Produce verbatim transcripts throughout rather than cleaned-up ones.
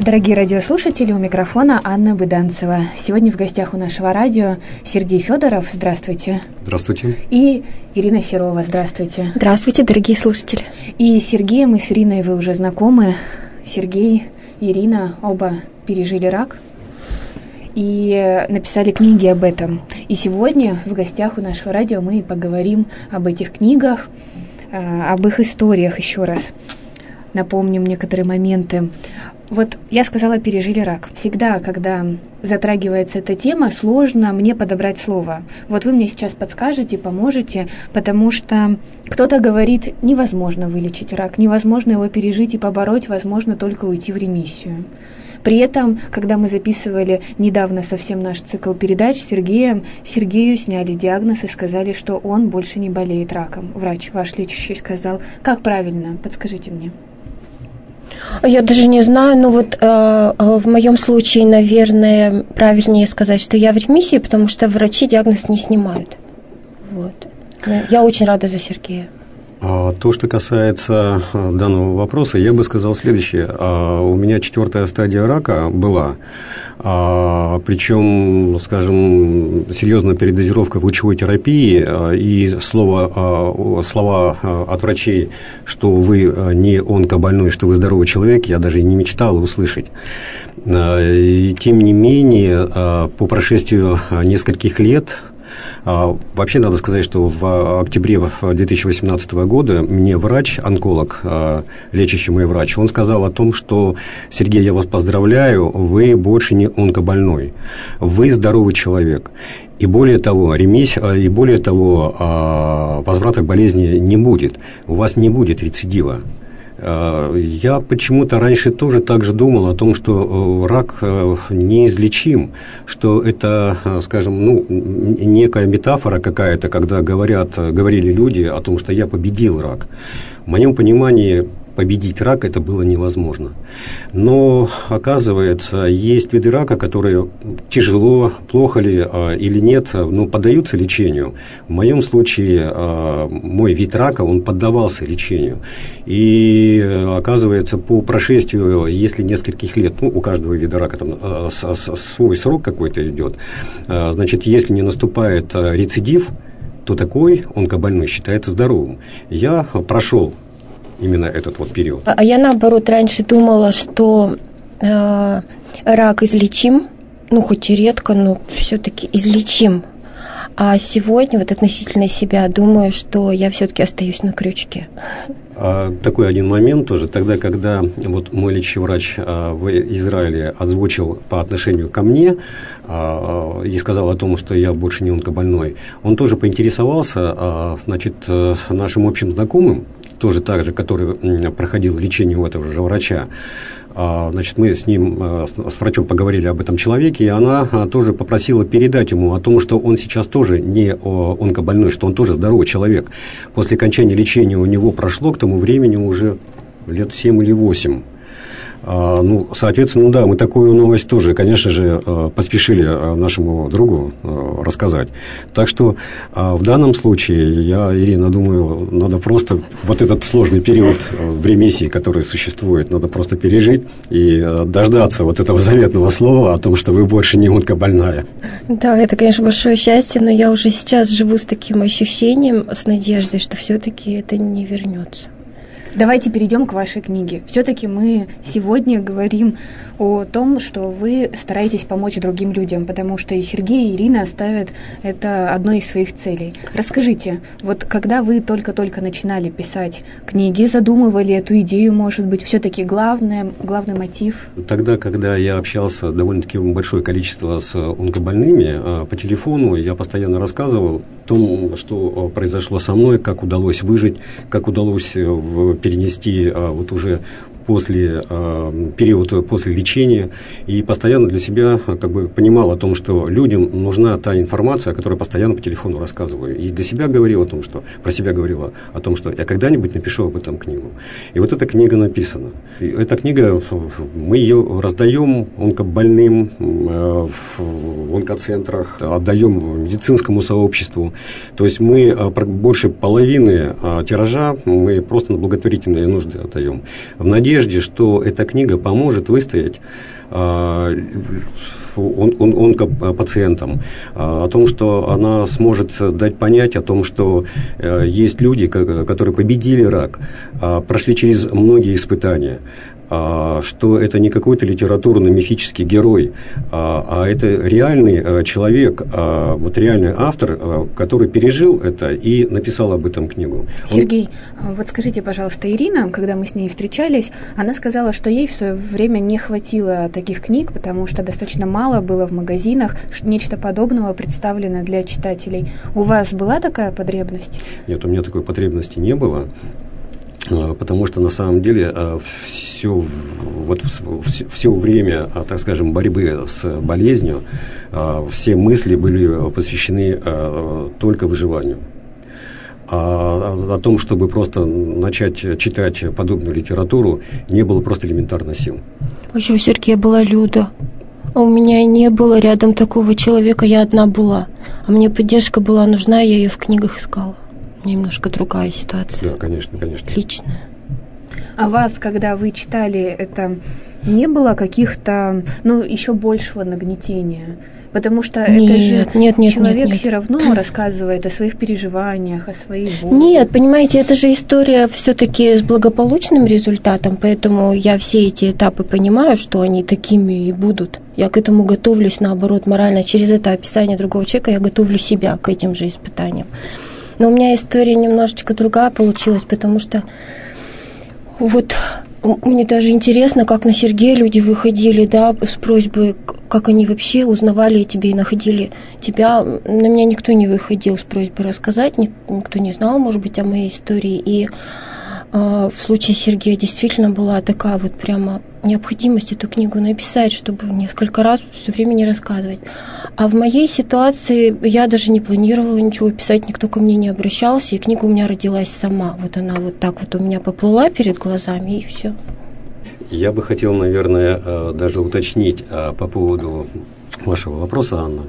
Дорогие радиослушатели, у микрофона Анна Быданцева. Сегодня в гостях у нашего радио Сергей Федоров. Здравствуйте. Здравствуйте. И Ирина Серова. Здравствуйте. Здравствуйте, дорогие слушатели. И с Сергеем и с Ириной вы уже знакомы. Сергей и Ирина оба пережили рак и написали книги об этом. И сегодня в гостях у нашего радио мы поговорим об этих книгах, об их историях еще раз. Напомним некоторые моменты. Вот я сказала, пережили рак. Всегда, когда затрагивается эта тема, сложно мне подобрать слово. Вот вы мне сейчас подскажете, поможете, потому что кто-то говорит, невозможно вылечить рак, невозможно его пережить и побороть, возможно только уйти в ремиссию. При этом, когда мы записывали недавно совсем наш цикл передач с Сергеем, Сергею сняли диагноз и сказали, что он больше не болеет раком. Врач ваш лечащий сказал. Как правильно? Подскажите мне. Я даже не знаю, но вот э, в моем случае, наверное, правильнее сказать, что я в ремиссии, потому что врачи диагноз не снимают. Вот. Я очень рада за Сергея. А то, что касается данного вопроса, я бы сказал следующее. А у меня четвертая стадия рака была, а, причем, скажем, серьезная передозировка в лучевой терапии, а, и слово, а, слова от врачей, что вы не онкобольной, что вы здоровый человек, я даже и не мечтал услышать. А, и, тем не менее, а, по прошествию нескольких лет, вообще надо сказать, что в октябре две тысячи восемнадцатого года мне врач, онколог, лечащий мой врач, он сказал о том, что: Сергей, я вас поздравляю, вы больше не онкобольной, вы здоровый человек. И более того, ремиссия, и более того, возврата к болезни не будет, у вас не будет рецидива. Я почему-то раньше тоже так же думал о том, что рак неизлечим, что это, скажем, ну, некая метафора какая-то, когда говорят, говорили люди о том, что я победил рак. В моем понимании, победить рак это было невозможно. Но, оказывается, есть виды рака, которые тяжело, плохо ли или нет, но поддаются лечению. В моем случае мой вид рака, он поддавался лечению. И, оказывается, по прошествию, если нескольких лет, ну, у каждого вида рака там свой срок какой-то идет, значит, если не наступает рецидив, то такой онкобольной считается здоровым. Я прошел именно этот вот период. А я, наоборот, раньше думала, что э, рак излечим, ну, хоть и редко, но все-таки излечим. А сегодня, вот относительно себя, думаю, что я все-таки остаюсь на крючке. А, такой один момент тоже. Тогда, когда вот мой лечащий врач а, в Израиле озвучил по отношению ко мне а, и сказал о том, что я больше не онкобольной, он тоже поинтересовался, а, значит, нашим общим знакомым, тоже так же, который проходил лечение у этого же врача. Значит, мы с ним, с врачом поговорили об этом человеке, и она тоже попросила передать ему о том, что он сейчас тоже не онкобольной, что он тоже здоровый человек. После окончания лечения у него прошло к тому времени уже лет семь или восемь. А, ну, соответственно, да, мы такую новость тоже, конечно же, поспешили нашему другу рассказать. Так что в данном случае, я, Ирина, думаю, надо просто вот этот сложный период в ремиссии, который существует, надо просто пережить и дождаться вот этого заветного слова о том, что вы больше не онкобольная. Да, это, конечно, большое счастье, но я уже сейчас живу с таким ощущением, с надеждой, что все-таки это не вернется. Давайте перейдем к вашей книге. Все-таки мы сегодня говорим о том, что вы стараетесь помочь другим людям, потому что и Сергей, и Ирина ставят это одной из своих целей. Расскажите, вот когда вы только-только начинали писать книги, задумывали эту идею, может быть, все-таки главное, главный мотив? Тогда, когда я общался довольно-таки большое количество с онкобольными по телефону, я постоянно рассказывал о том, что произошло со мной, как удалось выжить, как удалось перенести вот уже после э, периода после лечения, и постоянно для себя как бы понимал о том, что людям нужна та информация, которую я постоянно по телефону рассказываю. И для себя говорил о том, что про себя говорила о том, что я когда-нибудь напишу об этом книгу. И вот эта книга написана. И эта книга, мы ее раздаем онкобольным э, в онкоцентрах, отдаем медицинскому сообществу. То есть мы больше половины тиража мы просто на благотворительные нужды отдаем. В надежде надежде, что эта книга поможет выстоять он, он, онкопациентам, о том, что она сможет дать понять о том, что есть люди, которые победили рак, прошли через многие испытания, что это не какой-то литературно-мифический герой, а это реальный человек, вот реальный автор, который пережил это и написал об этом книгу. Сергей, Он... вот скажите, пожалуйста, Ирина, когда мы с ней встречались, она сказала, что ей в свое время не хватило таких книг, потому что достаточно мало было в магазинах, нечто подобного представлено для читателей. У вас была такая потребность? Нет, у меня такой потребности не было. Потому что на самом деле все, вот, все время, так скажем, борьбы с болезнью, все мысли были посвящены только выживанию. А о том, чтобы просто начать читать подобную литературу, не было просто элементарно сил. А еще у Сергея была Люда. А у меня не было рядом такого человека, я одна была. А мне поддержка была нужна, я ее в книгах искала. Немножко другая ситуация. Да, конечно, конечно. Личная. А вас, когда вы читали это, не было каких-то, ну, еще большего нагнетения? Потому что нет, это же нет, нет, человек нет, нет. все равно рассказывает о своих переживаниях, о своей боли. Нет, понимаете, это же история все-таки с благополучным результатом, поэтому я все эти этапы понимаю, что они такими и будут. Я к этому готовлюсь, наоборот, морально. Через это описание другого человека я готовлю себя к этим же испытаниям. Но у меня история немножечко другая получилась, потому что вот мне даже интересно, как на Сергея люди выходили, да, с просьбой, как они вообще узнавали о тебе и находили тебя. На меня никто не выходил с просьбой рассказать, никто не знал, может быть, о моей истории. И э, в случае Сергея действительно была такая вот прямо необходимость эту книгу написать, чтобы несколько раз все время не рассказывать. А в моей ситуации я даже не планировала ничего писать, никто ко мне не обращался, и книга у меня родилась сама. Вот она вот так вот у меня поплыла перед глазами, и все. Я бы хотел, наверное, даже уточнить по поводу вашего вопроса, Анна.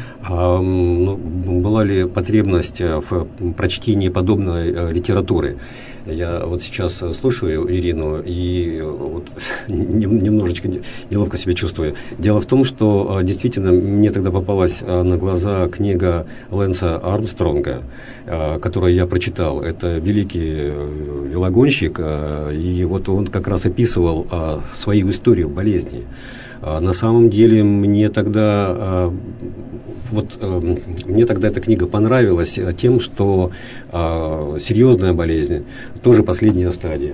Была ли потребность в прочтении подобной литературы? Я вот сейчас слушаю Ирину и вот немножечко неловко себя чувствую. Дело в том, что действительно мне тогда попалась на глаза книга Лэнса Армстронга, которую я прочитал. Это великий велогонщик, и вот он как раз описывал свою историю болезни. На самом деле мне тогда, вот, мне тогда эта книга понравилась тем, что серьезная болезнь, тоже последняя стадия.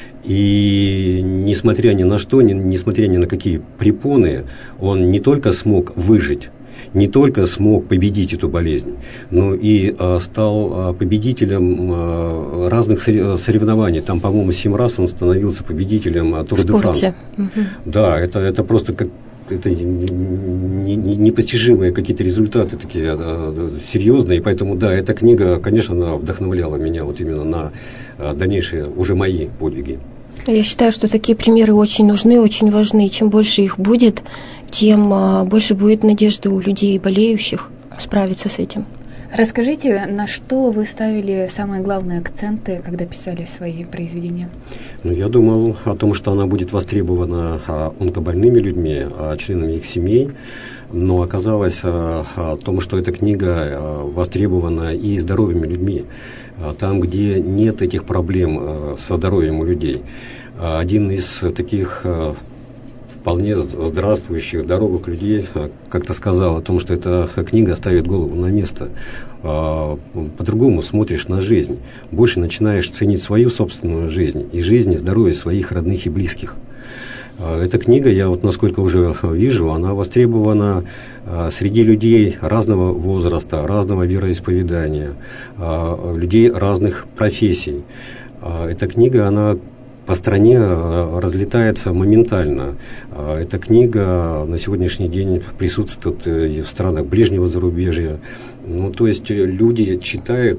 И несмотря ни на что, несмотря ни на какие препоны, он не только смог выжить, не только смог победить эту болезнь, но и а, стал а, победителем а, разных соревнований. Там, по-моему, семь раз он становился победителем а, Тур де Франс. Угу. Да, это, это просто как это непостижимые какие-то результаты такие а, серьезные, и поэтому, да, эта книга, конечно, она вдохновляла меня вот именно на а, дальнейшие уже мои подвиги. Я считаю, что такие примеры очень нужны, очень важны. И чем больше их будет, тем больше будет надежды у людей, болеющих, справиться с этим. Расскажите, на что вы ставили самые главные акценты, когда писали свои произведения? Ну, я думал о том, что она будет востребована онкобольными людьми, членами их семей. Но оказалось о том, что эта книга востребована и здоровыми людьми, там, где нет этих проблем со здоровьем у людей. Один из таких вполне здравствующих, здоровых людей как-то сказал о том, что эта книга ставит голову на место. По-другому смотришь на жизнь, больше начинаешь ценить свою собственную жизнь и жизнь и здоровье своих родных и близких. Эта книга, я вот насколько уже вижу, она востребована среди людей разного возраста, разного вероисповедания, людей разных профессий. Эта книга, она по стране разлетается моментально. Эта книга на сегодняшний день присутствует и в странах ближнего зарубежья. Ну, то есть люди читают.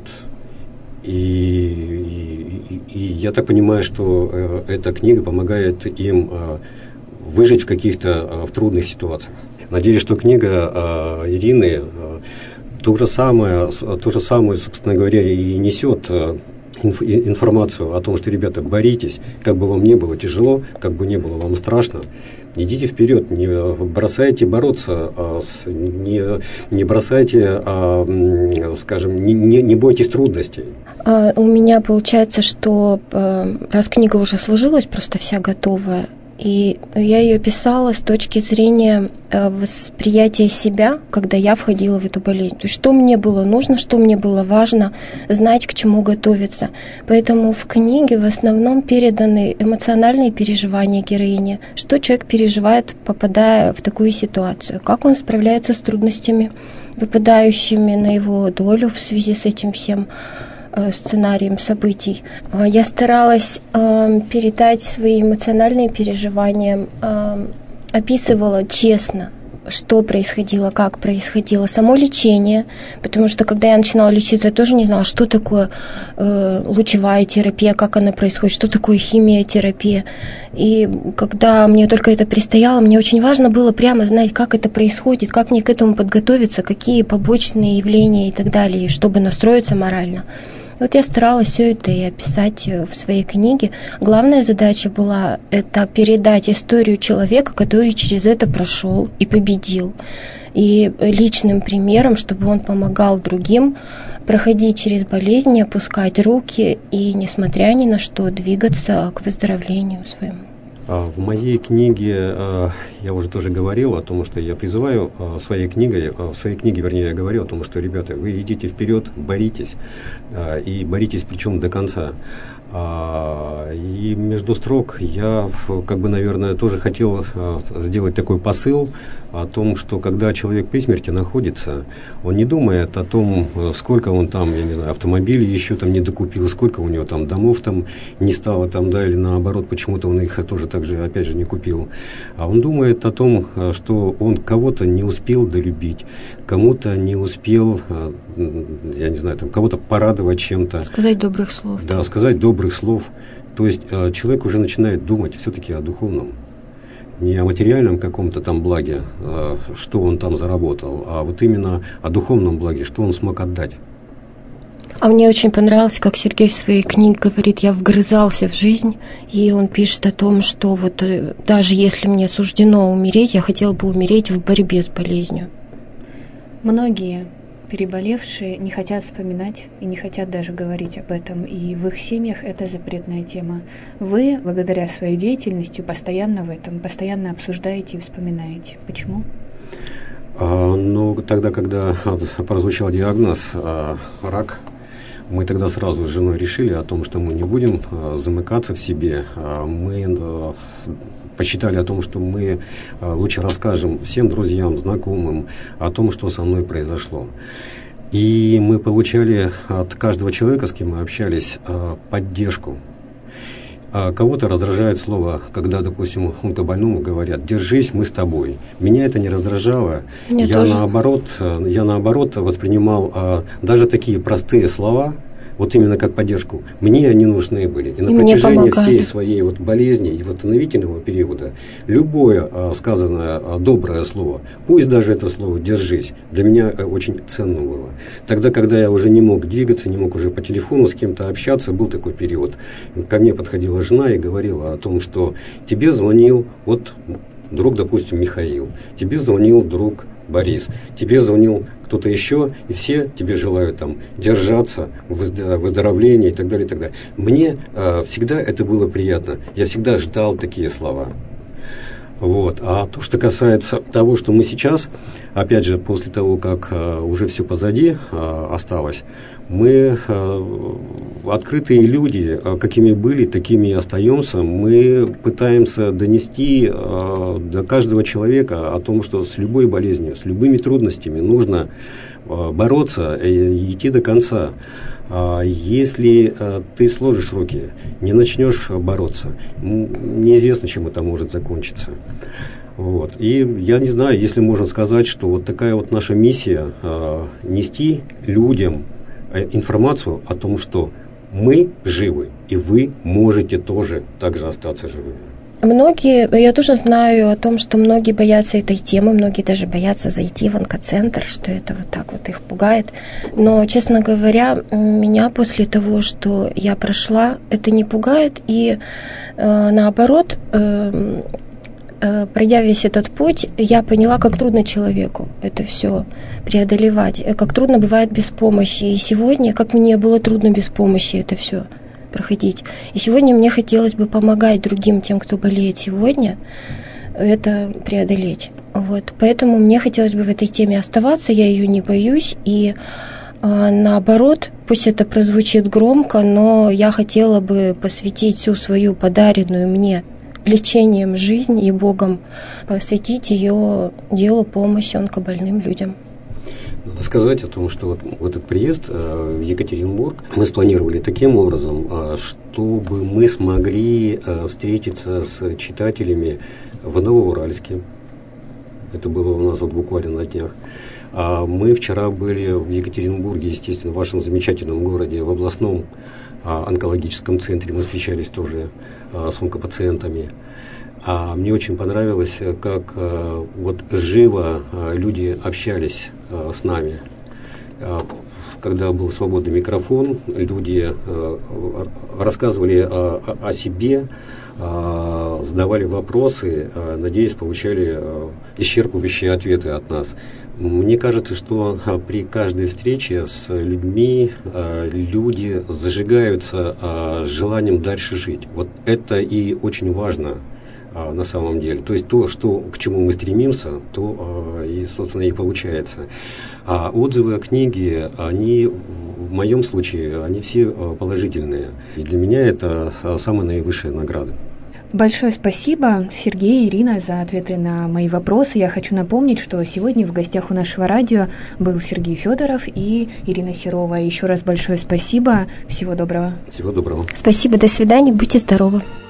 И, и, и я так понимаю, что э, эта книга помогает им э, выжить в каких-то э, в трудных ситуациях. Надеюсь, что книга э, Ирины э, то же самое, то же самое, собственно говоря, и несет э, инф, информацию о том, что, ребята, боритесь, как бы вам не было тяжело, как бы не было вам страшно, идите вперед, не бросайте бороться, а, не, не бросайте, а, скажем, не, не, не бойтесь трудностей. А, у меня получается, что раз книга уже сложилась, просто вся готовая, и я ее писала с точки зрения восприятия себя, когда я входила в эту болезнь. То есть, что мне было нужно, что мне было важно, знать, к чему готовиться. Поэтому в книге в основном переданы эмоциональные переживания героини, что человек переживает, попадая в такую ситуацию, как он справляется с трудностями, выпадающими на его долю в связи с этим всем сценарием событий. Я старалась э, передать свои эмоциональные переживания, э, описывала честно, что происходило, как происходило, само лечение, потому что когда я начинала лечиться, я тоже не знала, что такое э, лучевая терапия, как она происходит, что такое химиотерапия. И когда мне только это предстояло, мне очень важно было прямо знать, как это происходит, как мне к этому подготовиться, какие побочные явления и так далее, чтобы настроиться морально. И вот я старалась все это и описать в своей книге. Главная задача была это передать историю человека, который через это прошел и победил. И личным примером, чтобы он помогал другим проходить через болезни, опускать руки и, несмотря ни на что, двигаться к выздоровлению своему. В моей книге, я уже тоже говорил о том, что я призываю своей книгой, в своей книге, вернее, я говорю о том, что, ребята, вы идите вперед, боритесь, и боритесь причем до конца. И между строк я, как бы, наверное, тоже хотел сделать такой посыл о том, что когда человек при смерти находится, он не думает о том, сколько он там, я не знаю, автомобилей еще там не докупил, сколько у него там домов там не стало там, да, или наоборот, почему-то он их тоже так же, опять же, не купил. А он думает о том, что он кого-то не успел долюбить, кому-то не успел, я не знаю, там, кого-то порадовать чем-то. Сказать добрых слов. Да, сказать добрых слов. То есть человек уже начинает думать все-таки о духовном. Не о материальном каком-то там благе, что он там заработал, а вот именно о духовном благе, что он смог отдать. А мне очень понравилось, как Сергей в своей книге говорит, я вгрызался в жизнь, и он пишет о том, что вот даже если мне суждено умереть, я хотел бы умереть в борьбе с болезнью. Многие переболевшие не хотят вспоминать и не хотят даже говорить об этом, и в их семьях это запретная тема. Вы, благодаря своей деятельности, постоянно в этом, постоянно обсуждаете и вспоминаете. Почему? А, ну, тогда, когда прозвучал диагноз а, рак, мы тогда сразу с женой решили о том, что мы не будем а, замыкаться в себе. А, мы а, посчитали о том, что мы а, лучше расскажем всем друзьям, знакомым о том, что со мной произошло. И мы получали от каждого человека, с кем мы общались, а, поддержку. А кого-то раздражает слово, когда, допустим, онкобольному говорят «держись, мы с тобой». Меня это не раздражало. Меня я, тоже. наоборот, я наоборот воспринимал а, даже такие простые слова, вот именно как поддержку, мне они нужны были. И, и на протяжении всей своей вот болезни и восстановительного периода любое а, сказанное а, доброе слово, пусть даже это слово «держись», для меня а, очень ценно было. Тогда, когда я уже не мог двигаться, не мог уже по телефону с кем-то общаться, был такой период. Ко мне подходила жена и говорила о том, что тебе звонил вот друг, допустим, Михаил, тебе звонил друг Борис, тебе звонил кто-то еще, и все тебе желают там держаться, выздоровления и так далее, и так далее. Мне э, всегда это было приятно. Я всегда ждал такие слова. Вот. А то, что касается того, что мы сейчас, опять же, после того, как э, уже все позади э, осталось, мы э, открытые люди, э, какими были, такими и остаемся. Мы пытаемся донести э, до каждого человека о том, что с любой болезнью, с любыми трудностями нужно э, бороться и идти до конца. Если э, ты сложишь руки, не начнешь бороться, неизвестно, чем это может закончиться. Вот. И я не знаю, если можно сказать, что вот такая вот наша миссия э, нести людям э, информацию о том, что мы живы, и вы можете тоже так же остаться живыми. Многие, я тоже знаю о том, что многие боятся этой темы, многие даже боятся зайти в онкоцентр, что это вот так вот их пугает. Но, честно говоря, меня после того, что я прошла, это не пугает. И э, наоборот, э, э, пройдя весь этот путь, я поняла, как трудно человеку это все преодолевать, как трудно бывает без помощи. И сегодня, как мне было трудно без помощи это все проходить. И сегодня мне хотелось бы помогать другим, тем, кто болеет сегодня, это преодолеть. Вот. Поэтому мне хотелось бы в этой теме оставаться, я ее не боюсь. И э, наоборот, пусть это прозвучит громко, но я хотела бы посвятить всю свою подаренную мне лечением жизнь и Богом, посвятить ее делу помощи онкобольным людям. Надо сказать о том, что вот, вот этот приезд в Екатеринбург мы спланировали таким образом, чтобы мы смогли встретиться с читателями в Новоуральске. Это было у нас вот буквально на днях. А мы вчера были в Екатеринбурге, естественно, в вашем замечательном городе, в областном онкологическом центре. Мы встречались тоже с онкопациентами. А мне очень понравилось, как вот живо люди общались с нами. Когда был свободный микрофон, люди рассказывали о, о себе, задавали вопросы, надеюсь, получали исчерпывающие ответы от нас. Мне кажется, что при каждой встрече с людьми люди зажигаются желанием дальше жить. Вот это и очень важно на самом деле. То есть то, что, к чему мы стремимся, то и, собственно, и получается. А отзывы о книге, они, в моем случае, они все положительные. И для меня это самая наивысшая награда. Большое спасибо, Сергей и Ирина, за ответы на мои вопросы. Я хочу напомнить, что сегодня в гостях у нашего радио был Сергей Федоров и Ирина Серова. Еще раз большое спасибо. Всего доброго. Всего доброго. Спасибо, до свидания, будьте здоровы.